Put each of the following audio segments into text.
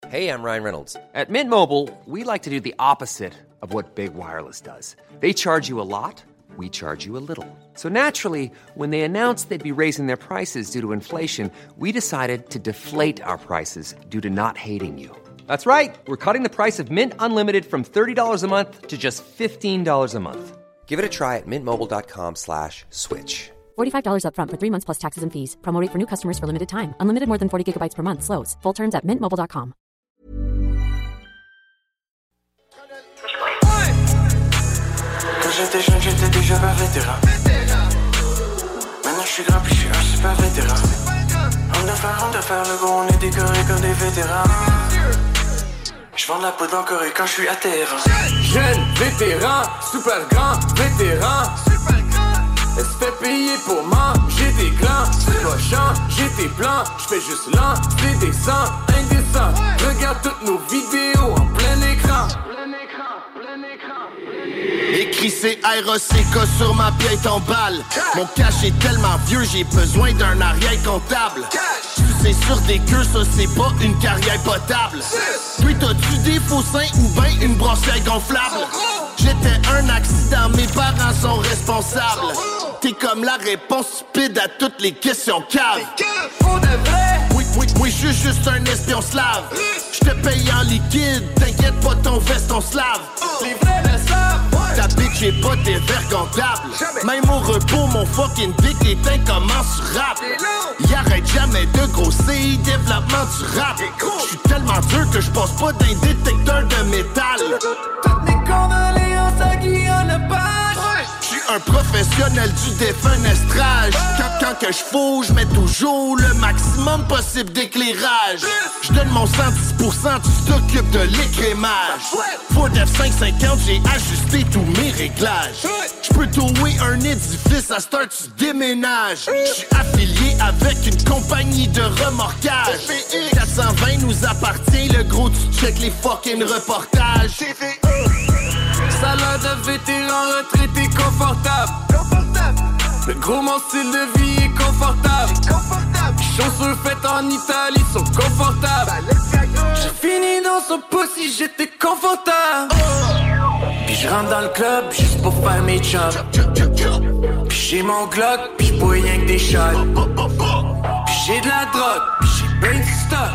Hey, I'm Ryan Reynolds. At Mint Mobile, we like to do the opposite of what Big Wireless does. They charge you a lot, we charge you a little. So naturally, when they announced they'd be raising their prices due to inflation, we decided to deflate our prices due to not hating you. That's right. We're cutting the price of Mint Unlimited from $30 a month to just $15 a month. Give it a try at mintmobile.com/switch. $45 up front for 3 months plus taxes and fees. Promo rate for new customers for limited time. Unlimited more than 40 gigabytes per month. Slows full terms at mintmobile.com. Quand j'étais jeune, j'étais déjà un vétéran. Maintenant je suis grand puis je suis un super vétéran. Homme de faire le gros, on est décoré comme des vétérans. Je vends de la poudre en Corée quand je suis à terre. Jeune vétéran, super grand vétéran. Elle se fait payer pour manger des clans. C'est pas chiant, j'ai tes plans. J'fais juste lancer des sangs indécents. Regarde toutes nos vidéos en plein écran. Écrit C-R-O-C-K sur ma vieille tombale. Mon cash est tellement vieux, j'ai besoin d'un arrière comptable. Tu sais sur des queues, ça c'est pas une carrière potable. Toi t'as-tu des faux seins ou ben une brossière gonflable? J'étais un accident, mes parents sont responsables. T'es comme la réponse stupide à toutes les questions caves. Pour de vrai? Oui, je suis juste un espion slave. J'te paye en liquide, t'inquiète pas, ton veston slave. Les vrais le savent. Ta bitch est pas dévergondable. Même au repos, mon fucking dick est incommensurable. Y'arrête jamais de grossir, développement du rap. J'suis tellement dur que j'passe pas d'un détecteur de métal. Toutes les condoléances à Guillaume Lepage. J'suis un professionnel du défenestrage. Quand que j'fous, j'mets toujours le maximum possible d'éclairage. J'donne mon 110%, tu t'occupes de l'écrémage. Ford F550, j'ai ajusté tous mes réglages. J'peux louer un édifice, à start tu déménages. J'suis affilié avec une compagnie de remorquage. 420 nous appartient, le gros tu check les fucking reportages. Salaire de vétéran retraité confortable. Le gros, mon style de vie est confortable. Chanceux fait en Italie sont confortables. J'ai fini dans son pussy, j'étais confortable. Puis je rentre dans le club juste pour faire mes jobs. Puis j'ai mon Glock, puis j'bois rien que des shots. Puis j'ai de la drogue, puis j'ai ben du stock.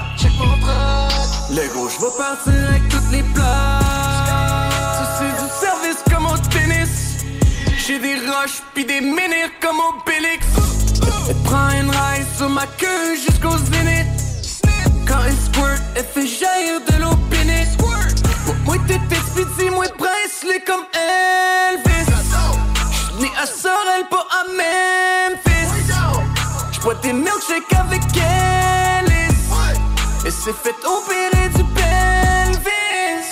Le gros, j'vais partir avec toutes les places. C'est du service comme au tennis. J'ai des roches pis des menhirs comme au Bélix. Elle prend une raille sur ma queue jusqu'au zénith. Quand elle squirt, elle fait jaillir de l'eau bénite. Moi t'es expédié, moi bracelet comme Elvis. J'suis né à Sorel, pas à Memphis. J'bois des milkshakes avec Ellis. Elle s'est fait opérer du pelvis.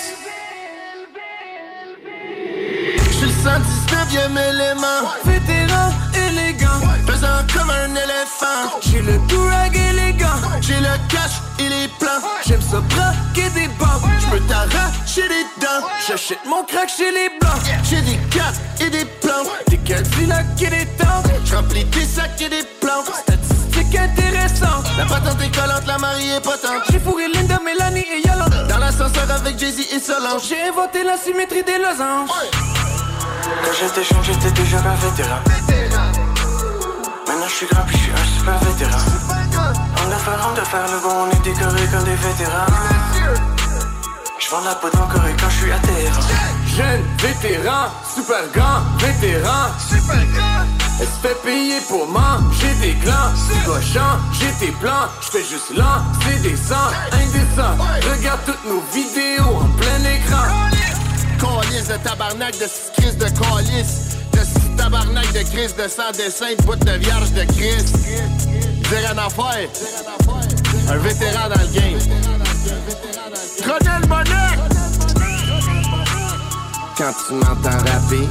J'suis le 119e élément. Vétéran élégant, Pesant comme un éléphant. j'ai le durag élégant. J'ai le cash et les plans. J'aime ça braquer des banques. J'peux t'arracher les dents. J'achète mon crack chez les blancs. J'ai des cartes et des plans. Des Cadillac et des temps. J'remplis des sacs et des plans. Statistiques intéressantes. La patente est collante, la mariée est potente. J'ai fourré Linda, Mélanie et Yolande. Dans l'ascenseur avec Jay-Z et Solange. J'ai inventé la symétrie des losanges. Quand j'étais jeune, j'étais déjà un vétéran. Maintenant je suis grand puis je suis un super vétéran. Homme de faire le gros, on est décoré comme des vétérans. Je vends de la poudre en Corée quand je suis à terre. Jeune vétéran, super grand vétéran. Elle se fait payer pour manger des clans. Tu dois changer tes plans. J'fais juste lancer des sangs indécents. Regarde toutes nos vidéos en plein écran. Calice de tabarnak, de six crises de calice. De six tabarnak de crise de sang dessin, de bout de vierge de Christ. Dire un affaire. Un vétéran dans le game. Prenez le monnaie. Quand tu m'entends rapper.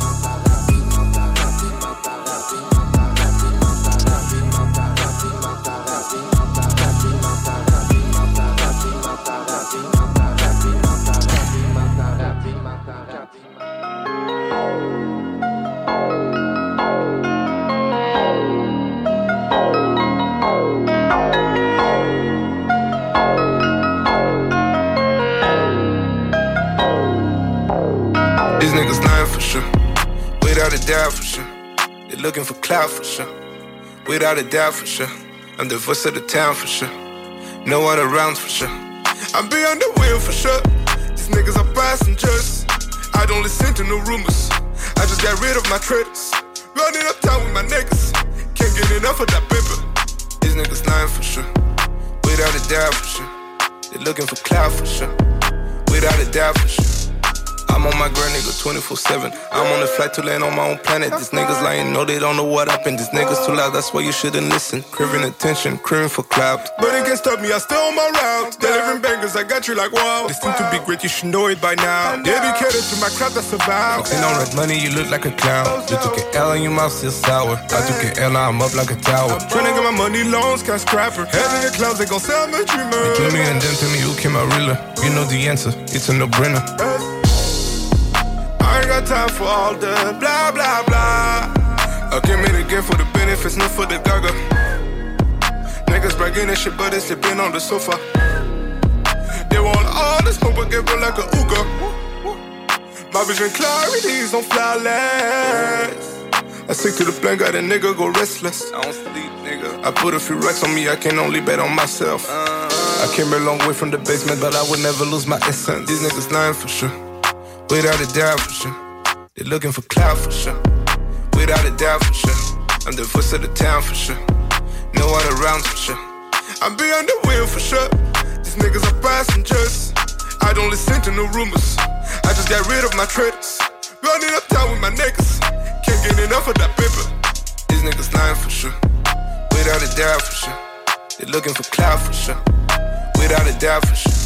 These niggas lying for sure. Without a doubt for sure. They looking for clout for sure. Without a doubt for sure. I'm the voice of the town for sure. No other rounds for sure. I'm beyond the wheel for sure. These niggas are passengers. I don't listen to no rumors. I just got rid of my traders. Running uptown with my niggas. Can't get enough of that paper. These niggas lying for sure. Without a doubt for sure. They looking for clout for sure. Without a doubt for sure. I'm on my grind, nigga, 24/7. I'm on the flight to land on my own planet. These niggas lying, know they don't know what happened. These niggas too loud, that's why you shouldn't listen. Craving attention, craving for clout. But it can't stop me, I stay on my route. Delivering bangers, I got you like wow. This thing to be great, you should know it by now. Dedicated to my craft, that's about. Focusing on that money, you look like a clown. You took an L and your mouth still sour. I took an L, now I'm up like a tower. Tryna get my money loans, cash scrapper. Head in the clouds, they gon' sell me dreamer. They kill me and then tell me who came out realer. You know the answer, it's a no-brainer. I ain't got time for all the blah, blah, blah. I came in again for the benefits, not for the gaga. Niggas bragging and shit, but they sleeping on the sofa. They want all the smoke, but get run like a Uga. My vision clarity's on flawless. I stick to the plan, got a nigga go restless. I don't sleep, nigga. I put a few racks on me, I can only bet on myself. I came a long way from the basement, but I would never lose my essence. These niggas lying for sure. Without a doubt for sure. They looking for clout for sure. Without a doubt for sure. I'm the voice of the town for sure. No other rounds for sure. I'm beyond the wheel for sure. These niggas are passengers. I don't listen to no rumors. I just got rid of my traders. Running uptown with my niggas. Can't get enough of that paper. These niggas lying for sure. Without a doubt for sure. They looking for clout for sure. Without a doubt for sure.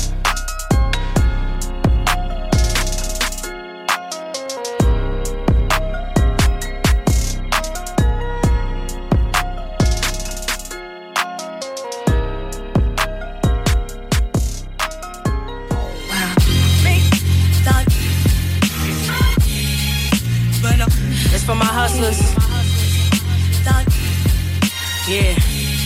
For my hustlers, yeah.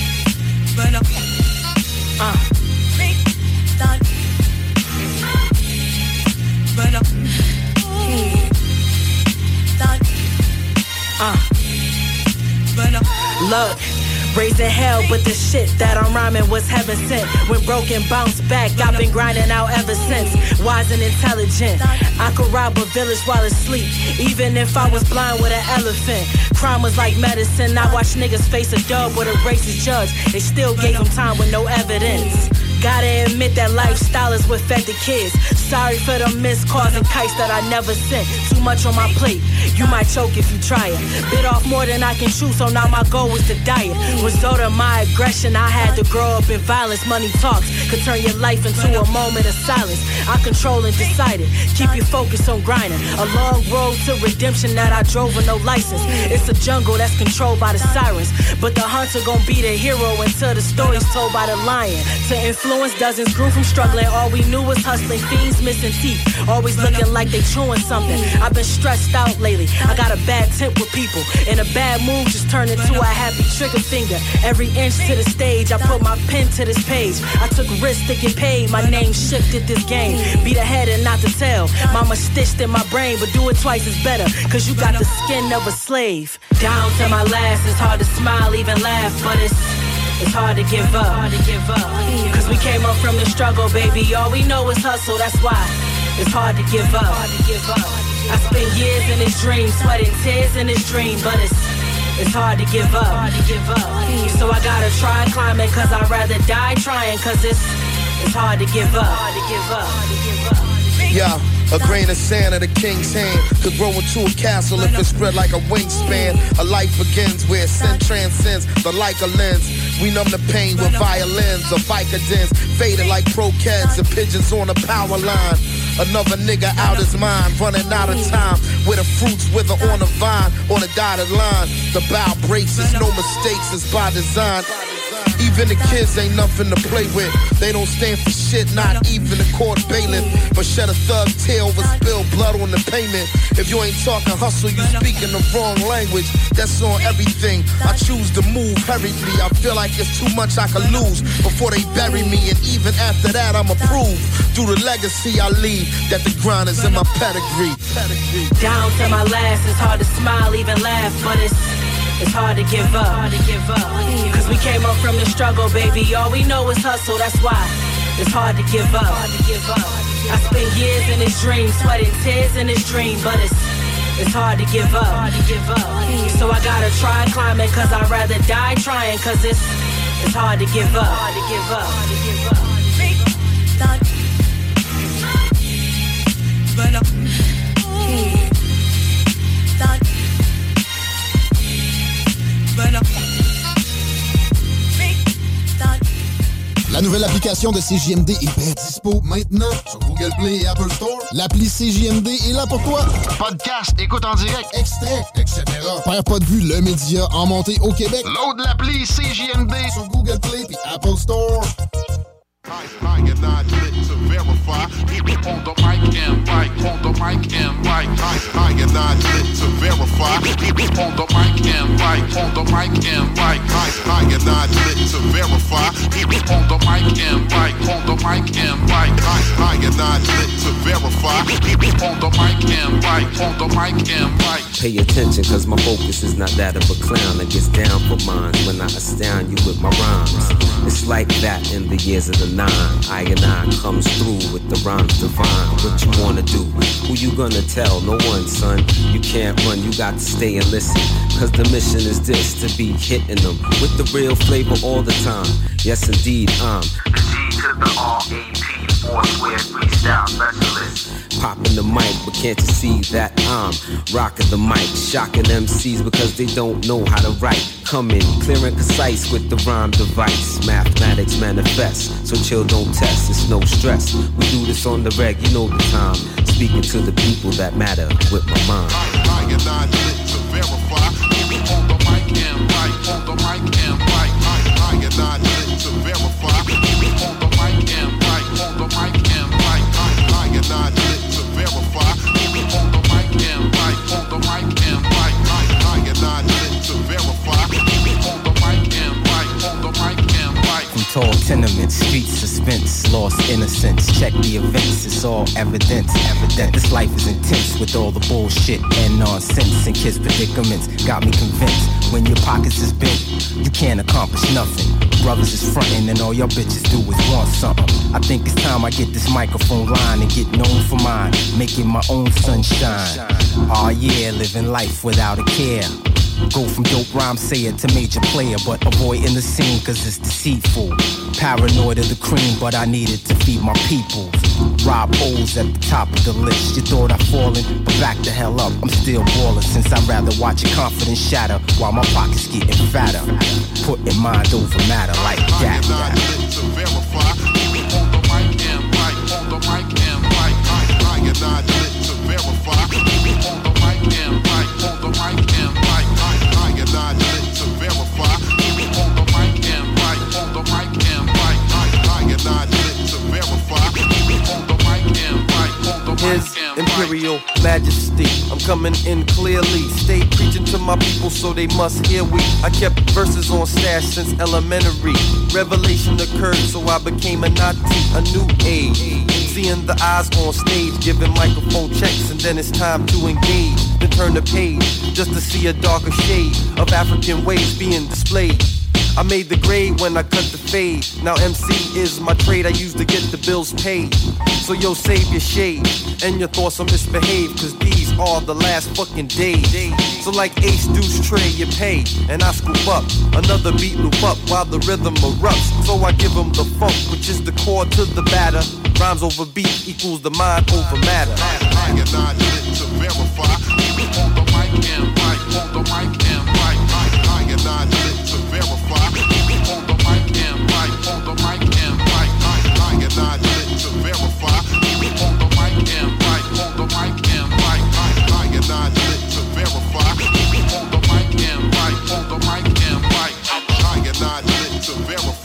Look. Raising hell, but the shit that I'm rhyming was heaven sent. When broken, bounce back, I've been grinding out ever since. Wise and intelligent, I could rob a village while asleep, even if I was blind with an elephant. Crime was like medicine, I watched niggas face a dub with a racist judge. They still gave him time with no evidence. Gotta admit that lifestyle is what fed the kids. Sorry for the missed calls and kites that I never sent. Too much on my plate, you might choke if you try it. Bit off more than I can chew, so now my goal was to diet. Result of my aggression, I had to grow up in violence. Money talks could turn your life into a moment of silence. I control and decided, keep your focus on grinding. A long road to redemption that I drove with no license. It's a jungle that's controlled by the sirens, but the hunter gon' be the hero until the story's told by the lion. To influence dozens grew from struggling. All we knew was hustling, fiends missing teeth, always looking like they chewing something. I've been stressed out lately, I got a bad temp with people, and a bad move just turned into a happy trigger finger. Every inch to the stage, I put my pen to this page. I took risks to get paid, my name shifted this game. Be the head and not the tail. Mama stitched in my brain, but do it twice is better, cause you got the skin of a slave. Down to my last, it's hard to smile, even laugh, but it's hard to give up. Cause we came up from the struggle, baby. All we know is hustle, that's why it's hard to give up. I spent years in this dream, sweating tears in this dream, but it's hard to give up. So I gotta try climbing, cause I'd rather die trying, cause it's hard to give up. Yeah. A grain of sand in the king's hand could grow into a castle if it's spread like a wingspan. A life begins where sin transcends the like a lens. We numb the pain with violins or Vicodins, faded like croquettes and pigeons on a power line. Another nigga out his mind, running out of time. Where the fruits wither on the vine, on the dotted line. The bow breaks, it's no mistakes, it's by design. Even the kids ain't nothing to play with. They don't stand for shit, not even a court bailiff. But shed a thug tear over spilled blood on the payment. If you ain't talking hustle, you speaking the wrong language. That's on everything. I choose to move hurriedly. I feel like it's too much I can lose before they bury me. And even after that, I'm approved. Through the legacy I leave, that the grind is in my pedigree. Down to my last, it's hard to smile, even laugh, but it's hard to give up. Cause we came up from the struggle, baby. All we know is hustle, that's why it's hard to give up. I spent years in this dream, sweating tears in this dream, but it's hard to give up. So I gotta try climbing, cause I'd rather die trying, cause it's hard to give up. La nouvelle application de CJMD est bien dispo maintenant sur Google Play et Apple Store. L'appli CJMD est là pour toi. Podcast, écoute en direct, extrait, etc. Perds pas de vue, le média en montée au Québec. Load l'appli CJMD sur Google Play et Apple Store. I am not lit to verify. On the mic and mic, on the mic and mic. I am not lit to verify. On the mic and mic, on the mic and mic. I am not lit to verify. On the mic and mic, on the mic and mic. I am not lit to verify. On the mic and mic, on the mic and mic. Pay attention, cause my focus is not that of a clown that gets down for mine when I astound you with my rhymes. It's like that in the years of the 9. I and I comes through with the rhymes divine. What you wanna do? Who you gonna tell? No one, son. You can't run, you got to stay and listen. Cause the mission is this, to be hitting them with the real flavor all the time. Yes, indeed, I'm the G to the R-A-P, 4 square freestyle specialist. Popping the mic, but can't you see that I'm rocking the mic, shocking MCs because they don't know how to write. Come in, clear and concise with the rhyme device. Mathematics manifest, so chill, don't test, it's no stress. We do this on the reg, you know the time. Speaking to the people that matter with my mind. I am not lit to verify. On the mic and mic, on the mic and mic. I am not lit to verify. On the mic and mic, on the mic and mic. I am not lit to verify. On the mic and mic, on the mic and mic. I am not lit to verify. On the mic and mic, on the mic and mic. From tall tenements, street suspense, lost innocence. Check the events, it's all evidence. Evident this life is intense with all the bullshit and nonsense and kids' predicaments. Got me convinced when your pockets is bent, you can't accomplish nothing. Brothers is frontin' and all your bitches do is want something. I think it's time I get this microphone line and get known for mine, making my own sunshine. Oh yeah, living life without a care. Go from dope rhyme sayer to major player, but avoiding the scene cause it's deceitful. Paranoid of the cream, but I needed to feed my people. Rob O's at the top of the list. You thought I'd fallen, but back the hell up. I'm still ballin' since I'd rather watch your confidence shatter while my pockets getting fatter. Putting mind over matter like that. I am not lit to verify. On the mic and mic, on the mic and mic. I am not lit to verify. On the mic and mic, on the mic and mic. I am not lit to verify. On the mic and mic, on the mic and mic. I am not lit to verify. On the mic and mic, on the mic and mic. His Imperial Majesty, I'm coming in clearly. Stay preaching to my people so they must hear we. I kept verses on stash since elementary. Revelation occurred so I became a Nazi, a new age. Seeing the eyes on stage, giving microphone checks, and then it's time to engage. Then turn the page, just to see a darker shade of African ways being displayed. I made the grade when I cut the fade. Now MC is my trade, I use to get the bills paid. So yo, save your shade and your thoughts on misbehave, cause these are the last fucking days. So like Ace Deuce Trey, you pay, and I scoop up another beat loop up while the rhythm erupts. So I give them the funk, which is the chord to the batter. Rhymes over beat equals the mind over matter. I am not lit to verify. On the mic and mic, on the mic and mic. I am not lit to verify. On the mic and mic, on the mic and mic. I am not lit to verify. On the mic and mic, on the mic and mic. I am not lit to verify. On the mic and mic, on the mic and mic. I am not lit to verify.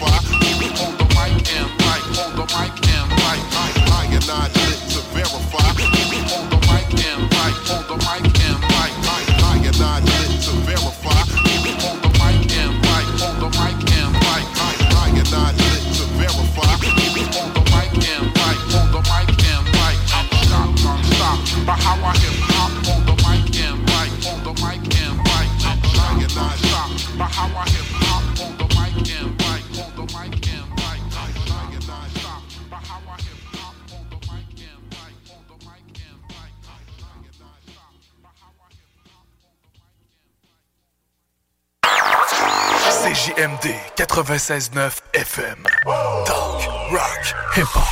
CJMD 96.9 FM. Talk, rock, hip-hop.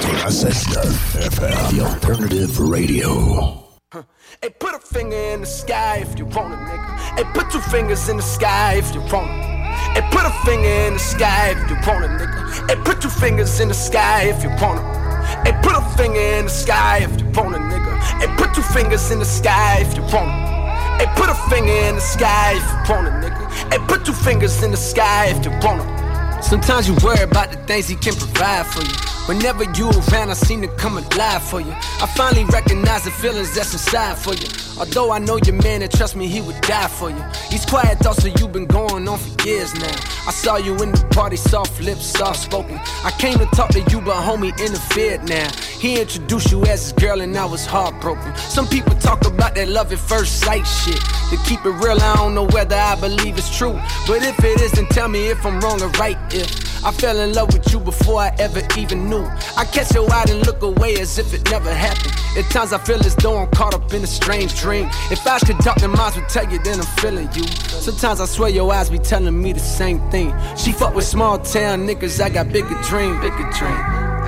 96.9 FM, the alternative radio. Hey, put a finger in the sky if you want it, nigga. Hey, put two fingers in the sky if you want it. Hey, put a finger in the sky if you want it, nigga. Hey, put two fingers in the sky if you want it. Hey, put a finger in the sky if you want it, nigga. Hey, put two fingers in the sky if you want it. Hey, put a finger in the sky if you want it, nigga. Hey, put two fingers in the sky if you want it. Sometimes you worry about the things he can provide for you. Whenever you around, I seem to come alive for you. I finally recognize the feelings that's inside for you. Although I know your man and trust me, he would die for you. These quiet thoughts of you been going on for years now. I saw you in the party, soft lips, soft spoken. I came to talk to you, but homie interfered now. He introduced you as his girl and I was heartbroken. Some people talk about that love at first sight shit. To keep it real, I don't know whether I believe it's true. But if it is, then tell me if I'm wrong or right. If I fell in love with you before I ever even knew. I catch your eye and look away as if it never happened. At times I feel as though I'm caught up in a strange dream. If I could talk, then minds would tell you, then I'm feeling you. Sometimes I swear your eyes be telling me the same thing. She fuck with small town niggas, I got bigger dream, bigger dream.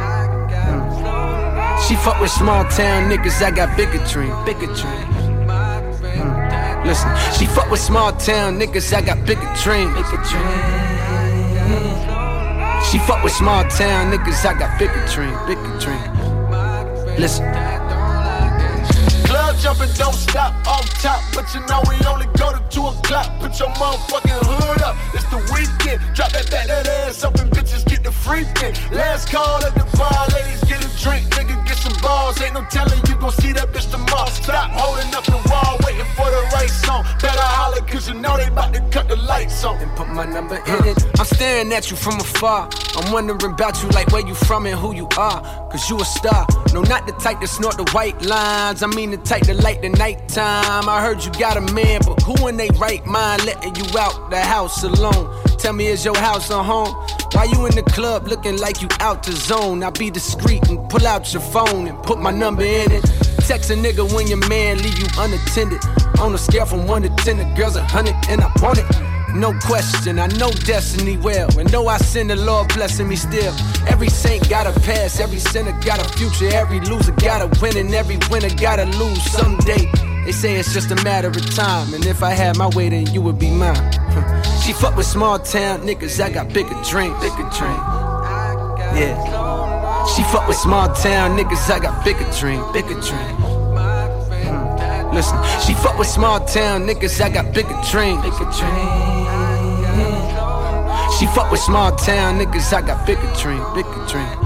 She fuck with small town niggas, I got bigger dream, bigger dream. Listen, she fuck with small town niggas, I got bigger dream, bigger dream. She fuck with small town niggas, I got bigger dream, bigger dream. Listen. Club jumping, don't stop off top, but you know we only go to 2 o'clock. Put your motherfucking hood up, it's the weekend. Drop that ass up and bitches get the freaking. Last call at the bar, ladies get a drink, nigga get some balls. Ain't no telling you gon' see that bitch tomorrow. Stop holding up the wall, waiting for the right song. Better holler, cause you know they about to cut the lights on. And put my number in it. I'm staring at you from afar. I'm wondering about you, like where you from and who you are. Cause you a star. No, not the type to snort the white lines. I mean the type to light the nighttime. I heard you got a man, but who in they right mind letting you out the house alone? Tell me, is your house a home? Why you in the club looking like you out the zone? I be discreet and pull out your phone and put my number in it. Text a nigga when your man leave you unattended. On a scale from 1 to 10, the girl's 100 and I want it. No question, I know destiny well. And though I sin, the Lord blessing me still. Every saint got a past, every sinner got a future. Every loser got a win and every winner gotta lose someday. They say it's just a matter of time. And if I had my way, then you would be mine. She fuck with small town niggas, I got bigger dream, bigger dream. Yeah. She fuck with small town niggas, I got bigger dream, bigger dream. Listen, she fuck with small town niggas, I got bigger dream, bigger dream. She fuck with small town niggas, I got bigger dream, bigger dream.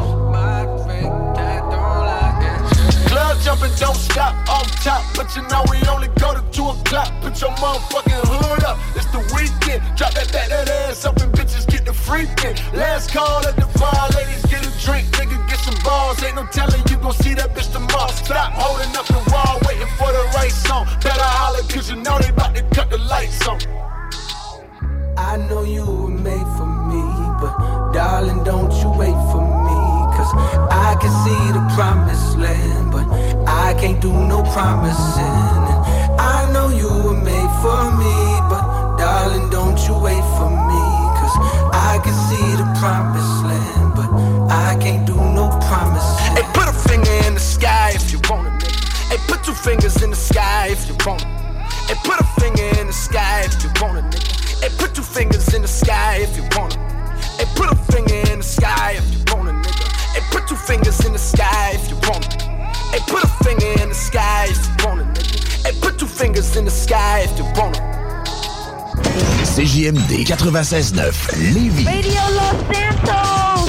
Club jumping, don't stop off top, but you know we only go to 2 o'clock. Put your motherfucking hood up, it's the weekend. Drop that ass up and bitches get the freaking. Last call at the bar, ladies get a drink, nigga get some balls. Ain't no telling you gon' see that bitch tomorrow. Stop holding up the wall, waiting for the right song. Better holler, cause you know they about to cut the lights on. I know you were made for me, but darling, don't you wait for me. Cause I can see the promised land, but I can't do no promising. And I know you were made for me, but darling, don't you wait for me. Cause I can see the promised land, but I can't do no promising. Hey, put a finger in the sky if you want it, nigga. Hey, put 2 fingers in the sky if you want it. Hey, put a finger in the sky if you want it, nigga. Hey, put 2 fingers in the sky if you want it. Hey, put a finger in the sky if you want it, nigga. Hey, put 2 fingers in the sky if you want it. Hey, put a finger in the sky if you want it, nigga. Hey, put 2 fingers in the sky if you want it. CJMD 96.9 Lévis. Radio Los Santos.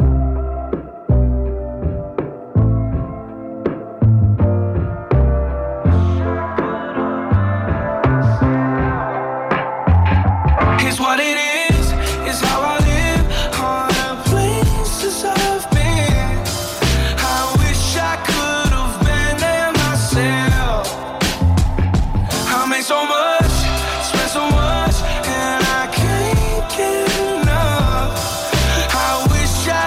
Here's what it is how I live on the places I've been. I wish I could have been there myself. I made so much, spent so much, and I can't get enough. I wish I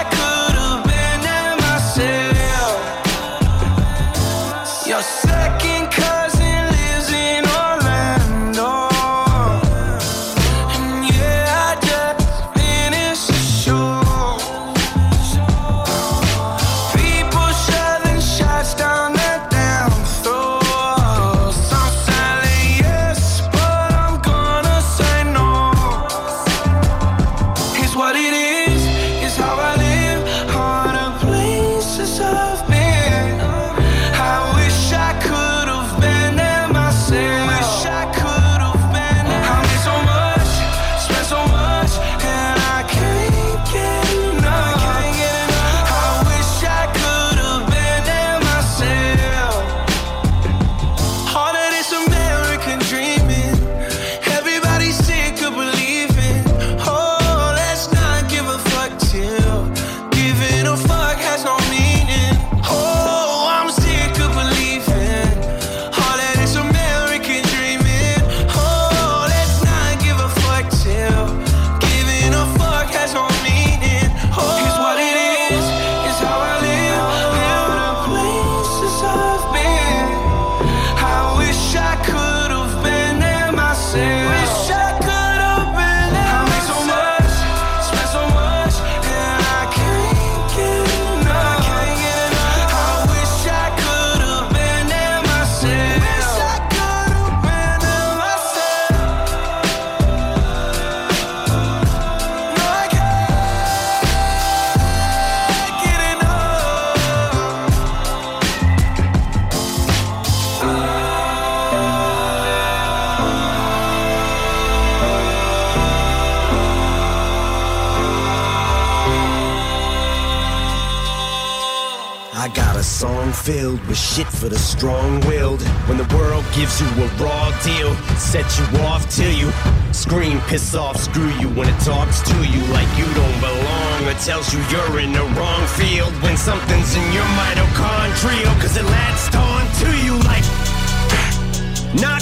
I got a song filled with shit for the strong-willed. When the world gives you a raw deal, set you off till you scream, piss off, screw you. When it talks to you like you don't belong, or tells you you're in the wrong field. When something's in your mitochondrial, cause it latched on to you like not.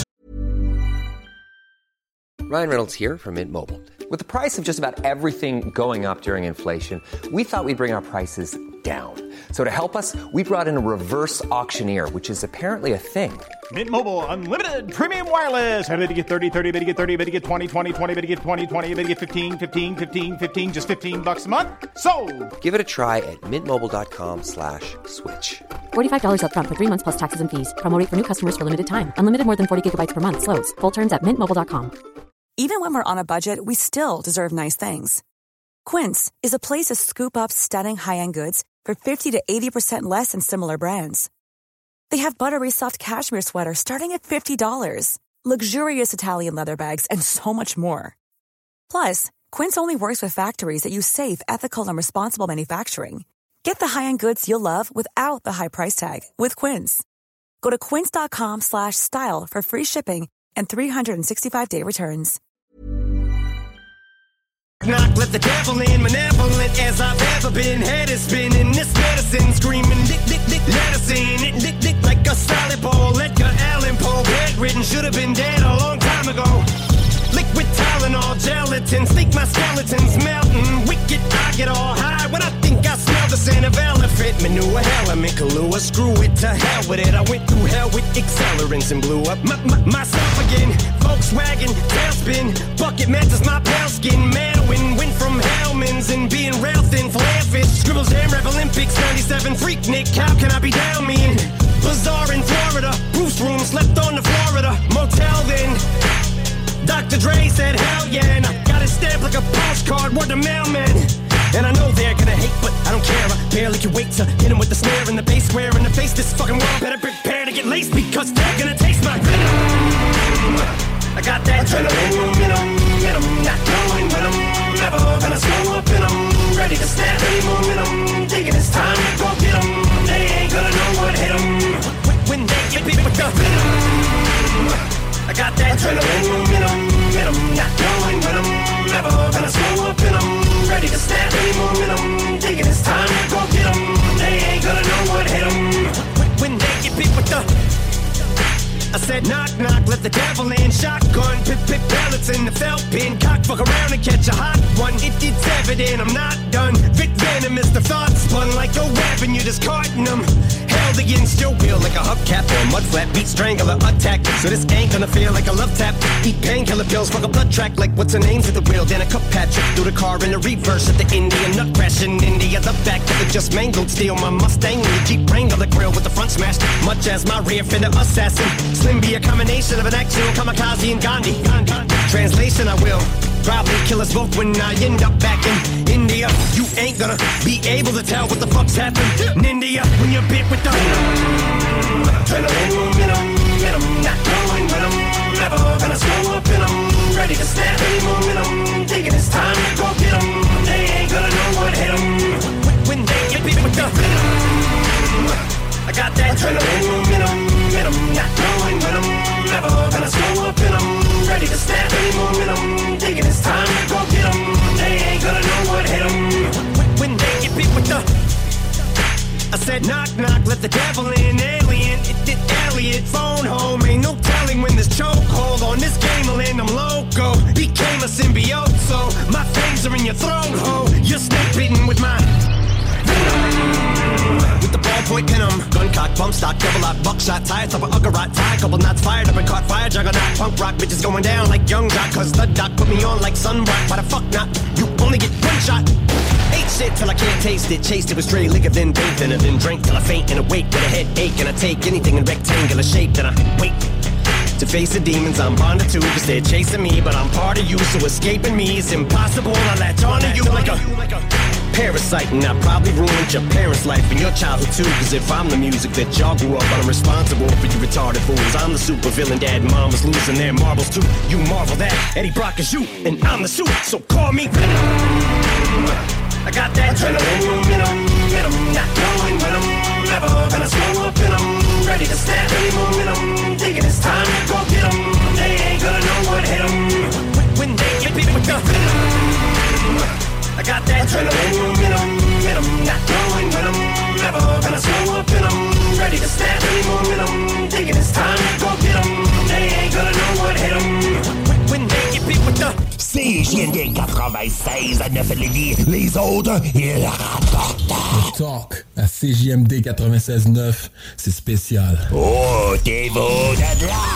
Ryan Reynolds here from Mint Mobile. With the price of just about everything going up during inflation, we thought we'd bring our prices down. So to help us, we brought in a reverse auctioneer, which is apparently a thing. Mint Mobile Unlimited Premium Wireless. How to get 30, 30, how to get 30, how to get 20, 20, 20, how to get 20, 20, how to get 15, 15, 15, 15, just $15 a month? Sold! Give it a try at mintmobile.com/switch. $45 up front for 3 months plus taxes and fees. Promo rate for new customers for limited time. Unlimited more than 40 gigabytes per month. Slows full terms at mintmobile.com. Even when we're on a budget, we still deserve nice things. Quince is a place to scoop up stunning high-end goods for 50 to 80% less than similar brands. They have buttery soft cashmere sweaters starting at $50, luxurious Italian leather bags, and so much more. Plus, Quince only works with factories that use safe, ethical, and responsible manufacturing. Get the high-end goods you'll love without the high price tag with Quince. Go to quince.com/style for free shipping and 365-day returns. Knock, let the devil in, malevolent as I've ever been. Head is spinning, this medicine screaming, dick, dick, dick, let us in it, dick, dick, like a salad bowl. Edgar Allan Poe, bedridden, should have been dead a long time ago. Liquid Tylenol, gelatin, think my skeleton's melting. Wicked, I get all high when I think I smell the scent of elephant manure. Hell, I'm in Kahlua, screw it, to hell with it. I went through hell with accelerants and blew up myself again. Volkswagen, tailspin, bucket matches my pale skin. Manowin, went from Hellman's and being rail thin, flare fish. Scribbles, Jam Rap Olympics, 97 freak Nick, how can I be down mean? Bazaar in Florida, Bruce room, slept on the Florida motel then. Dr. Dre said, hell yeah, and I got it stamped like a postcard, word to mailman. And I know they're gonna hate, but I don't care. I barely can wait to hit them with the snare and the bass square in the face. This fucking world better prepare to get laced because they're gonna taste my venom. I got that adrenaline in them, not going with them. Never gonna slow up in them. Ready to snap any momentum. Thinking it's time to go get them. They ain't gonna know what hit them. When they get beat with the venom. I got that adrenaline in them, not going with them. Never gonna slow up in them. Ready to snap any momentum. Thinking it's time to go get them. They ain't gonna know what hit them. When they get beat with the, I said knock knock, let the devil in. Shotgun, pip pellets in the felt bin. Cock fuck around and catch a hot one. It's evident I'm not done. Vic Venom is the thought spun like a weapon. You're just carting them. Held against your will like a hubcap or a mud flap. Beat strangler attack. So this ain't gonna feel like a love tap. Eat painkiller pills, fuck a blood track like what's her name's at the wheel. Then a cup patch through the car in the reverse at the Indian nut crash in India. The back of the just mangled steel. My Mustang and the Jeep Wrangler grill with the front smashed. Much as my rear fender assassin. Slim be a combination of an actual kamikaze and Gandhi. Translation, I will probably kill us both when I end up back in India. You ain't gonna be able to tell what the fuck's happened in India when you're bit with the adrenaline momentum, not going with them. Never gonna slow up in them. Ready to snap any momentum. Thinking it's time to go get them. They ain't gonna know what hit them. When they get bit with the venom. I got that adrenaline momentum, not going with them. Never gonna slow up in them. Ready to snap any momentum. Thinking it's time to go get them. They ain't gonna know what hit them. When they get beat with the, I said knock knock, let the devil in. Alien, it Elliot, phone home. Ain't no telling when this chokehold on this game will end. I'm loco, became a symbiote, so my fangs are in your throat, ho. You're snake bitten with my with the ballpoint pin 'em. Gun cock, bump stock, double lock, buckshot, tie top of Uggarot, tie, couple knots fired up and caught fire, juggernaut, punk rock, bitches going down like young jock, cause the doc put me on like sunblock. Why the fuck not? You only get one shot. Ate shit till I can't taste it, chased it with stray liquor, then bathed in it, then drank till I faint and awake with a headache, and I take anything in rectangular shape, then I wait to face the demons I'm bonded to, cause they're chasing me, but I'm part of you, so escaping me is impossible. I latch onto you like a parasite, and I probably ruined your parents' life and your childhood too, cause if I'm the music that y'all grew up on, I'm responsible for you retarded fools. I'm the super villain, dad and mom was losing their marbles too. You marvel that Eddie Brock is you, and I'm the suit, so call me Venom. I got that adrenaline momentum, not going with them. 16 à 9 à Lévis. Les autres, ils rapportent. Le talk à CJMD 96.9, c'est spécial. Oh, t'es beau de là!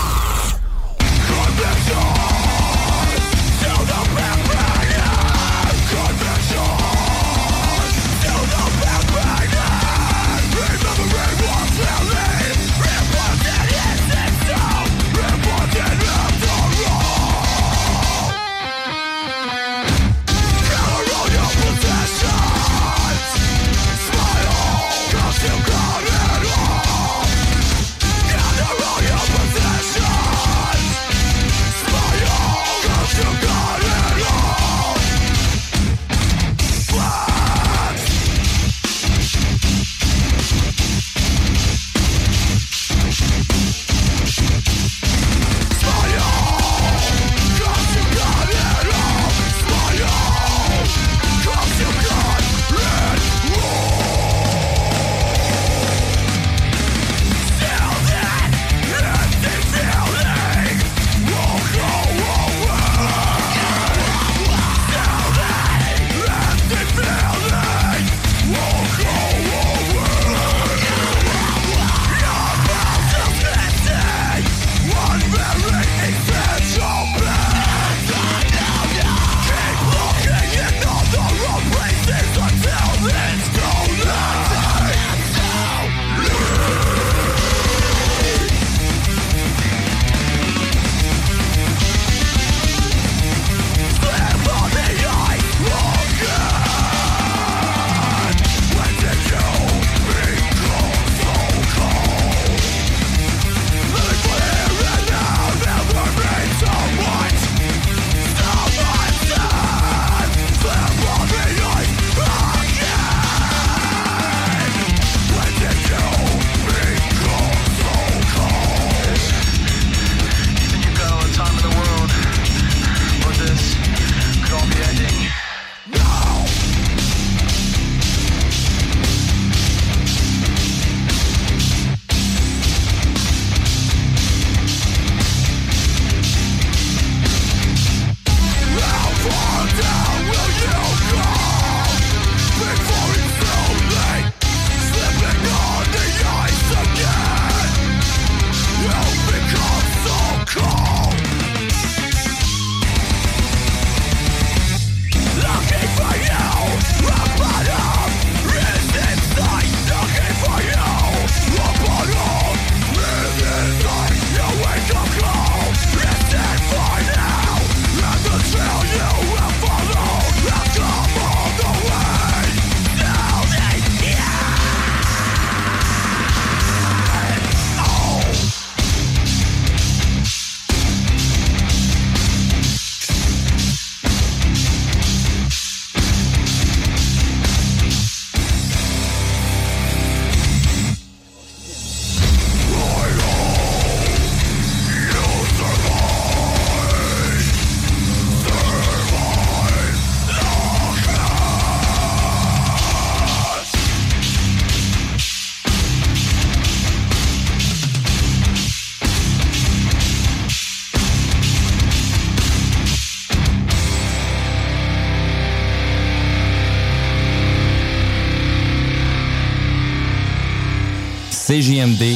CJMD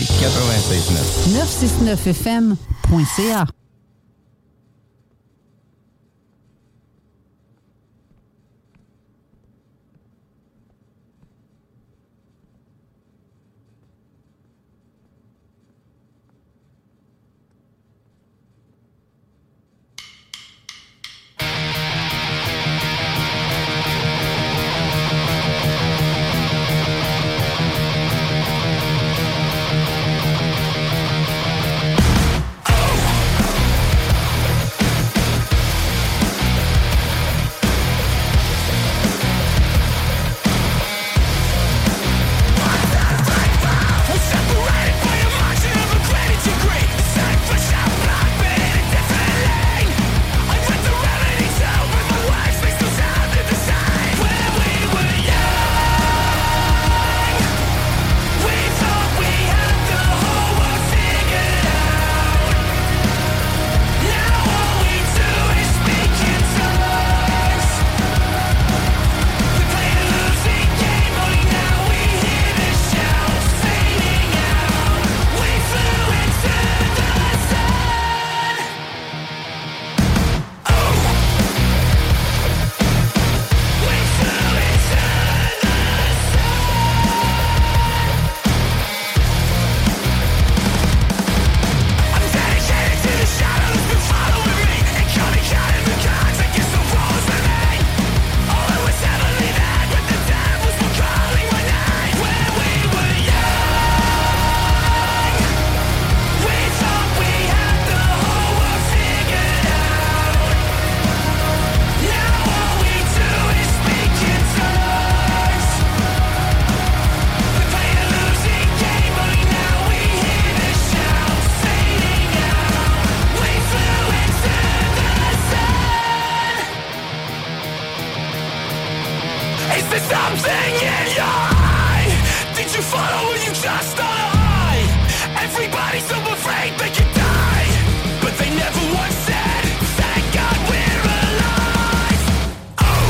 96.9. 969fm.ca. Oh! Everybody's so afraid they could die, but they never once said, thank God we're alive. Oh!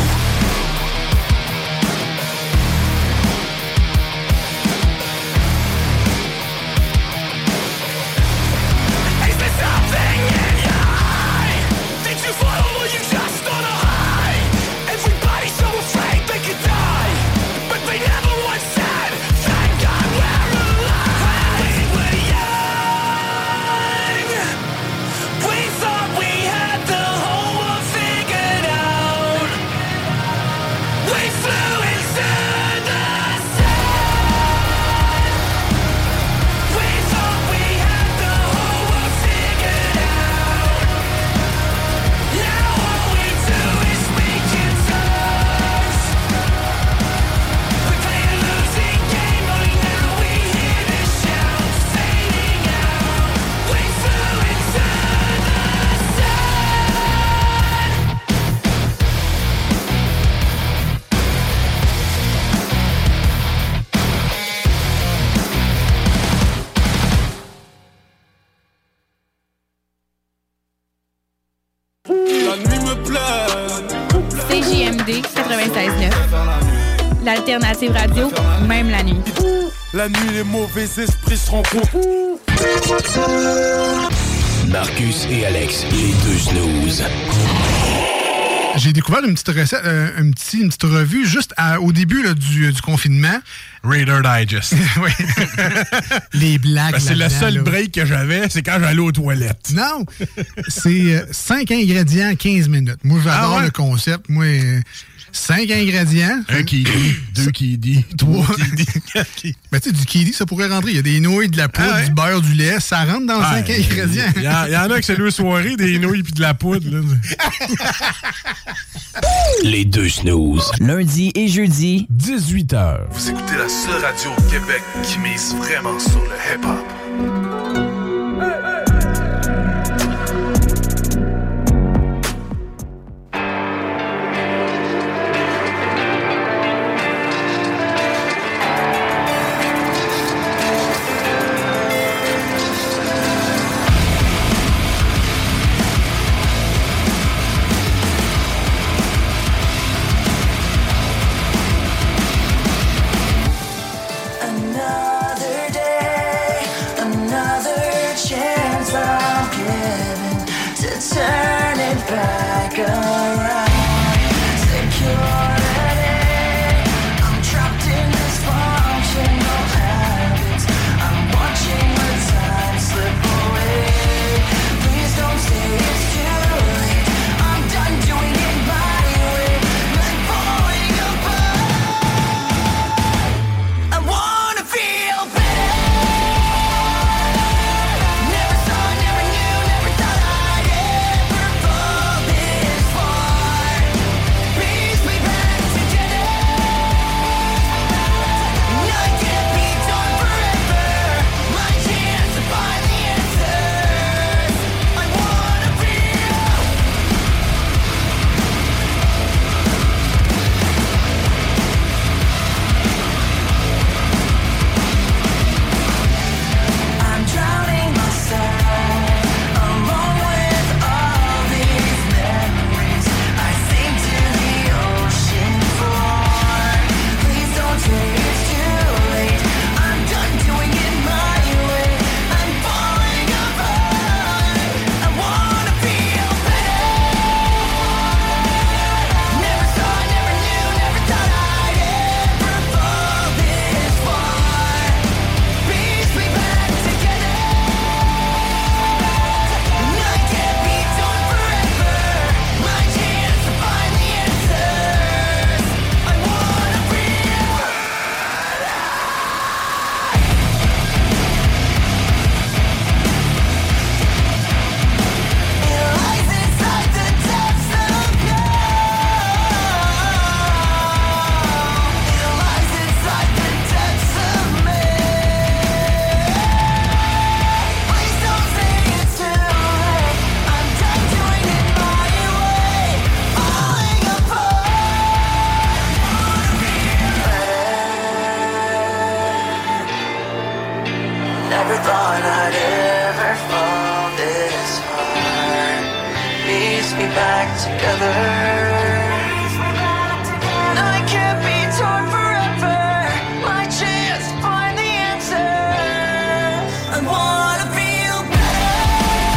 Is there something in your eye? Did you follow or you just on a high? Everybody's so afraid they could die, but they never once said, thank God we're alive. We were young, we thought we had the whole world figured out. We flew into the sun. We thought we had the whole world figured out. Now all we do is speak in tongues. We play a losing game, only now we hear the shouts fading out. We flew into the sun. La nuit me plaît. CJMD 96.9. L'alternative radio, même la nuit. La nuit, les mauvais esprits se rencontrent. Marcus et Alex, les deux snooze. J'ai découvert une petite recette, une petite revue juste au début là, du confinement. Raider Digest. Oui. Les blagues. Ben, c'est le seul break que j'avais, c'est quand j'allais aux toilettes. Non, c'est 5 ingrédients, 15 minutes. Moi, j'adore le concept. Moi, 5 ingrédients. 1 qui dit, 2 qui dit, 3 qui dit, 4 qui dit. Ben, tu sais, du kiwi, ça pourrait rentrer. Il y a des nouilles, de la poudre, du beurre, du lait. Ça rentre dans 5 ingrédients. Il y en a que c'est deux soirées, des nouilles puis de la poudre. Là. Les deux snooze. Lundi et jeudi, 18h. Vous écoutez la seule radio au Québec qui mise vraiment sur le hip-hop. Another day, another chance I'm given to turn it back around. Security, I'm trapped in dysfunctional habits. I'm watching my time slip away. Please don't say it's too late. I'm done doing it my way, like falling apart. I wanna feel better. Never saw, never knew, never thought I'd ever fall this far. Never thought I'd ever fall this far. Piece me back together. I can't be torn forever. My chance to find the answers. I wanna feel better.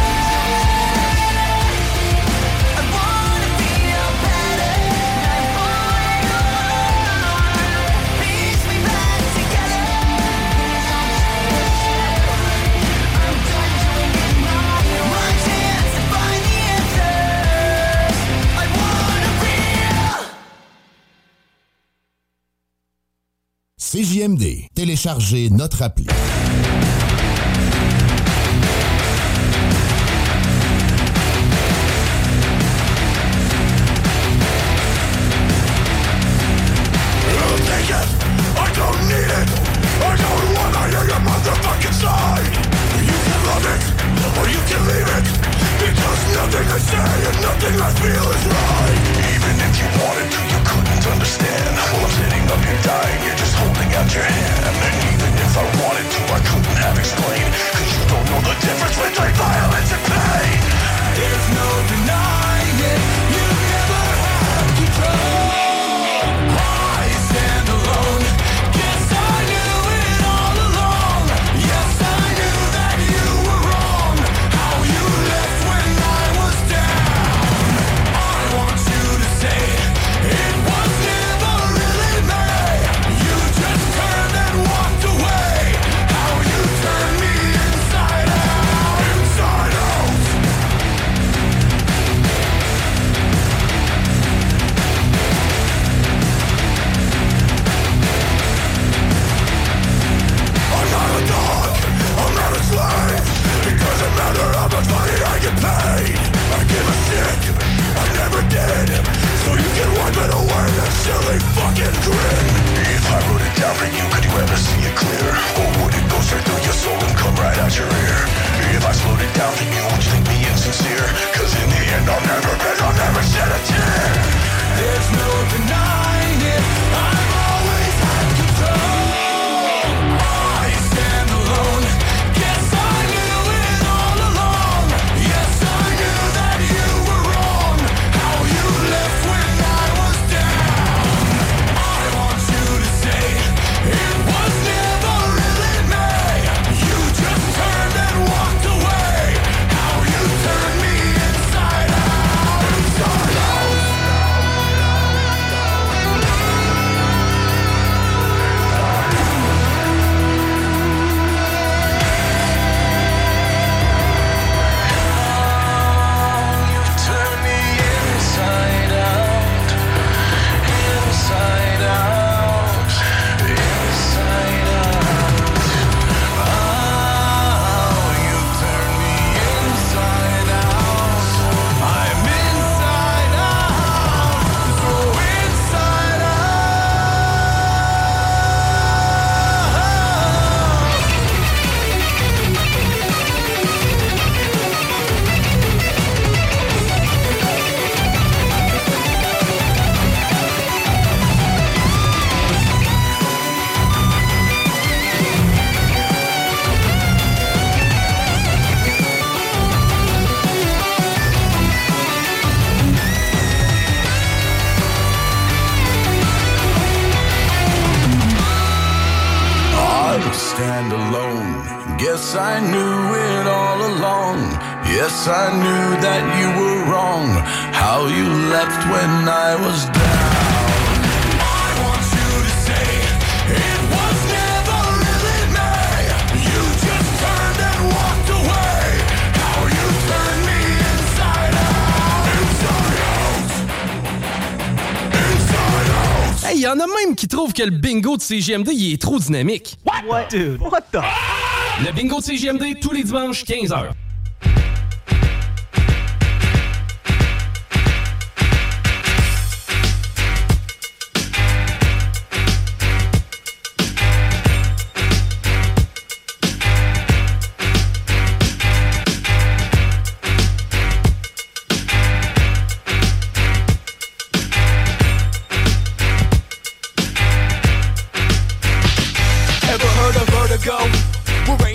I wanna feel better. I wanna piece me back together. I'm done doing it now. My chance to find the answers. I wanna feel. CJMD. Téléchargez notre appli. Nothing I say and nothing I feel is right. Even if you wanted to, you couldn't understand. Well, I'm sitting up here dying, you're just holding out your hand. And even if I wanted to, I couldn't have explained. Cause you don't know the difference between violence and pain. There's no denying it, you never have control. I stand alone, guess I knew it all along. Yes, I knew that you were wrong. How you left when I was down. I want you to say it was never really me. You just turned and walked away. How you turned me inside out, inside out. I'm not a dog, I'm not a slave. It doesn't matter how much money I get paid. I give a shit, I never did. So you can wipe it away, that silly fucking grin. If I wrote it down for you, could you ever see it clear? Or would it go straight through your soul and come right out your ear? If I slowed it down for you, would you think me insincere? Cause in the end I'll never beg, I'll never shed a tear. There's no denying it, I've always had control. I stand alone, guess I knew it all along. Yes, I knew that you were wrong. How you left when I was down. I want you to say it was never really me. You just turned and walked away. How you turned me inside out, inside out. Turn me inside out, inside out, inside out. Oh, you turn me inside out. I'm inside out, so inside I stand alone. Guess I knew it all along. Yes, I knew that you were wrong. How you left when I was down. I want you to say it was never really me. You just turned and walked away. How you turned me inside out, inside out, inside out. Hey, y'en a même qui trouvent que le bingo de CJMD, il est trop dynamique. What? Dude, what the? Le bingo de CJMD, tous les dimanches, 15h.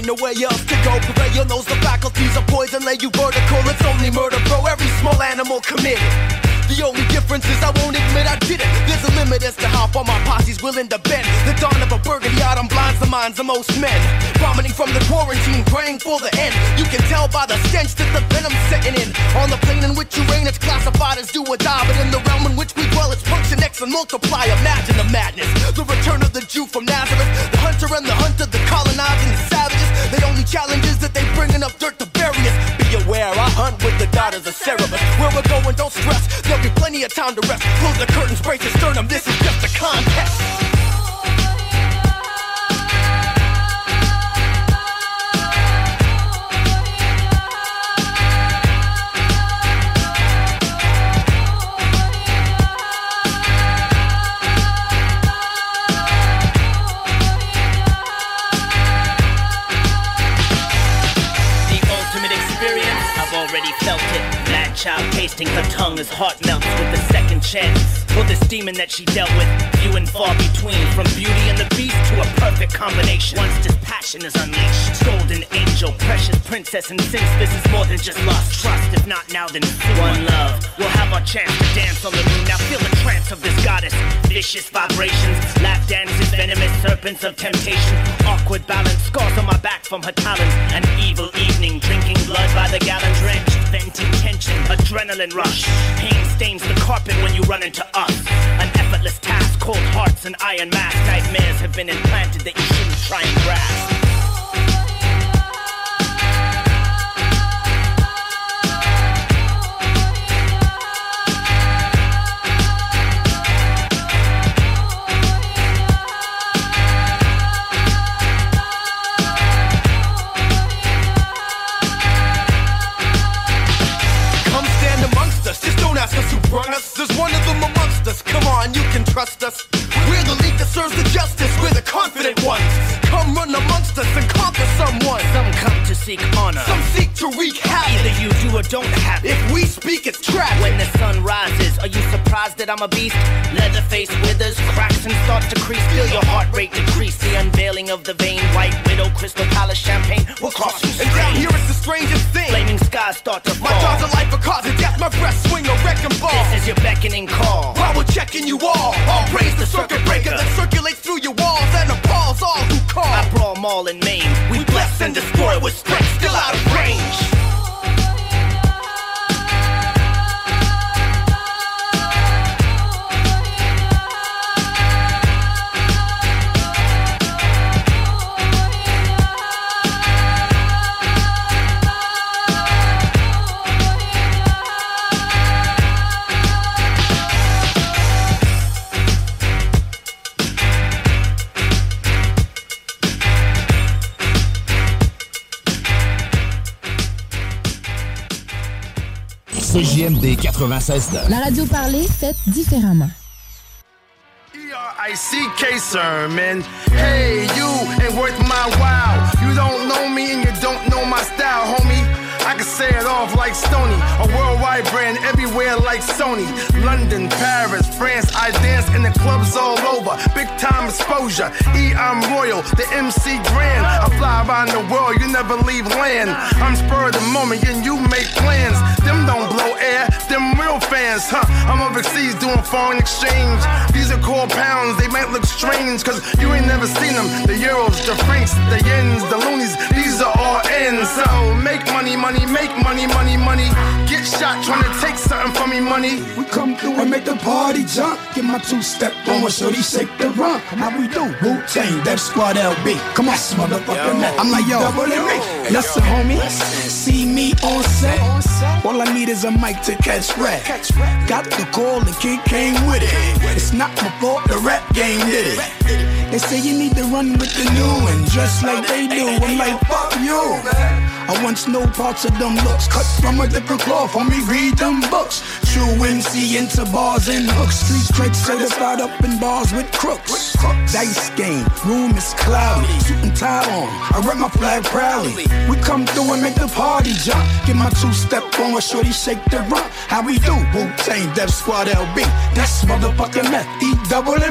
nowhere else to go. Purveyor knows the faculties of poison, lay you vertical. It's only murder, bro, every small animal committed. The only difference is I won't admit I did it. There's a limit as to how far my posse's willing to bend. The dawn of a burgundy autumn blinds the minds of most men. Vomiting from the quarantine, praying for the end. You can tell by the stench that the venom's setting in. On the plane in which you reign, it's classified as do or die. But in the realm in which we dwell, it's function X and multiply. Imagine the madness. The return of the Jew from Nazareth. The hunter and the hunter, the colonizing the savages. The only challenge is that they bring enough dirt to bury us. Be aware, I hunt with the daughters of Cerberus. Where we're going, don't stress. There'll be plenty of time to rest. Close the curtains, brace your sternum. This is just a contest. Already felt it. Mad child tasting her tongue as heart melts with the second chance. For this demon that she dealt with, few and far between. From Beauty and the Beast to a perfect combination. Once this passion is unleashed, golden angel, precious princess, and since this is more than just lust, trust, if not now then soon. One love, we'll have our chance to dance on the moon. Now feel the trance of this goddess. Vicious vibrations, lap dances, venomous serpents of temptation. Awkward balance, scars on my back from her talons. An evil evening, drinking blood by the gallon, drenched, venting tension, adrenaline rush. Pain stains the carpet when you run into us. An effortless task, cold hearts and iron mask. Nightmares have been implanted that you shouldn't try and grasp. There's one of them amongst us. Come on, you can trust us. We're the league that serves the justice. We're the confident ones. Come run amongst us and conquer someone. Some come to seek honor. Some seek to wreak havoc. Either you do or don't have it. If we speak, it's tragic. When the sun rises, are you surprised that I'm a beast? Leatherface withers, cracks and starts to crease. Feel your heart rate decrease. The unveiling of the vein. White widow, crystal palace, champagne. We'll cross you. And down here it's the strangest thing. Flaming skies start to fall. My jaws are life, a cause of death. My breath swing a wrecking ball. This is your beckoning call. While we're checking you all praise the circuit breaker that circulates through your walls and appalls all who call. I brawl maul and maim. We bless and destroy with strength still out of range. CJMD 96.9. La radio parlée faite différemment. E-R-I-C-K sermon. Hey, you ain't worth my while. You don't know me and you don't know my style, homie. I can say it off like Stoney. A worldwide brand everywhere like Sony. London, Paris, France, I dance in the clubs all over. Big time exposure. I'm royal, the MC grand. I fly around the world, you never leave land. I'm spur of the moment and you make plans. Them don't blow air, them real fans, huh? I'm overseas doing foreign exchange. These are called pounds, they might look strange, cause you ain't never seen them. The euros, the francs, the yens, the loonies, these are all ends. So make money, money, make money, money, money. Get shot trying to take something from me, money. We come through and make the party jump. Get my two-step on, shorty shake the rump. How we do? Wu-Tang, Def Squad LB. Come on, motherfucker. I'm like, yo, listen, homie. See me on set. All I need is a mic to catch rap. Got the call, the kid came with it. It's not my fault, the rap game did it. They say you need to run with the new and dress like they do. I'm like, fuck you. I once know parts of them looks cut from a different cloth. Homie, read them books. True MC into bars and hooks. Street cred certified up in bars with crooks. Dice game, room is cloudy. Suit and tie on, I rep my flag proudly. We come through and make the party jump. Get my two-step on, shorty shake the rump. How we do? Wu-Tang, Def Squad LB. That's motherfucking meth, E-double and me.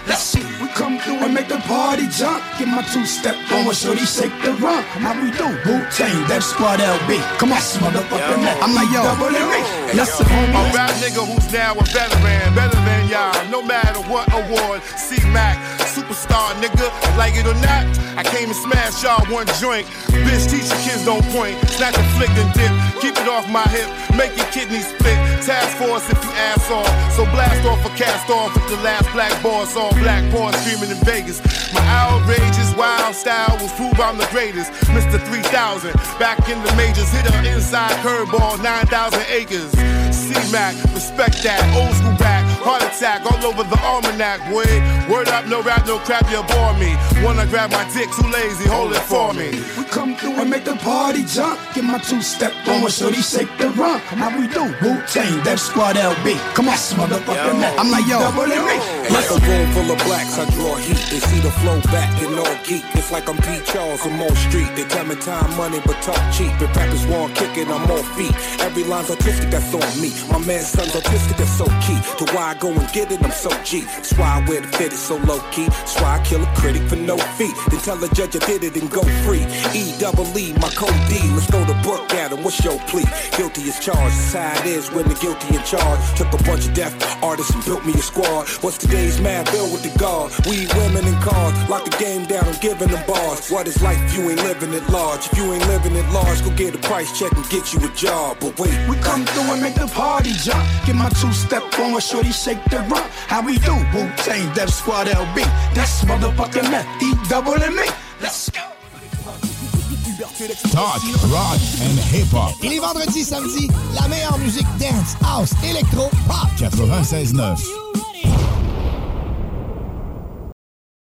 Let's see, we come through and make the party jump. Get my two-step on, shorty shake the rump. How we do? Wu-Tang, Def Squad LB. Come on, motherfucker, man. I'm like, yo, double and me. Let's see, homie. A rap nigga who's now a veteran, better than y'all, no matter what award. C-Mac, superstar nigga, like it or not, I came and smashed y'all one joint. Bitch, teach your kids don't point, snatch a flick and dip. Keep it off my hip, make your kidneys split. Task force if you ass off, so blast off or cast off with the last black boss. All black porn screaming in Vegas. My outrageous wild style will prove I'm the greatest. Mr. 3000, back in the majors, hit her inside curveball, 9,000 acres. C-Mac, respect that, old school back, heart attack all over the almanac, boy. Word up, no rap, no crap, you bore me. Wanna grab my dick, too lazy, hold it for me. We come through and make the party jump. Get my two-step on, shorty shake the rump. How we do? Wu-Tang, Def Squad LB. Come on, motherfucker, man. I'm like, yo, double and me. Like a room full of blacks, I draw heat. They see the flow back and all geek. It's like I'm Pete Charles on Mall Street. They tell me time, money, but talk cheap. If rappers want kicking, I'm on feet. Every line's artistic, that's on me. My man's son's autistic, that's so key. To why I go and get it, I'm so G. That's why I wear the fit, it's so low key. That's why I kill a critic for no fee. Then tell the judge I did it and go free. E-double-E, my code D. Let's throw the book at him, what's your plea? Guilty as charged, that's how it is when the guilty in charge. Took a bunch of deaf artists and built me a squad. What's today's man bill with the guard? We women and cars, lock the game down, I'm giving them bars. What is life if you ain't living it large? If you ain't living it large, go get a price check and get you a job. But wait, we come through and make the party jump. Get my two-step on, shorty shake the rump. How we do? Wu-Tang, Def Squad LB. That's motherfucking man, E-double and me. Let's go. Talk, rock and hip-hop. Et les vendredis, samedis, la meilleure musique dance, house, électro, pop. 96.9.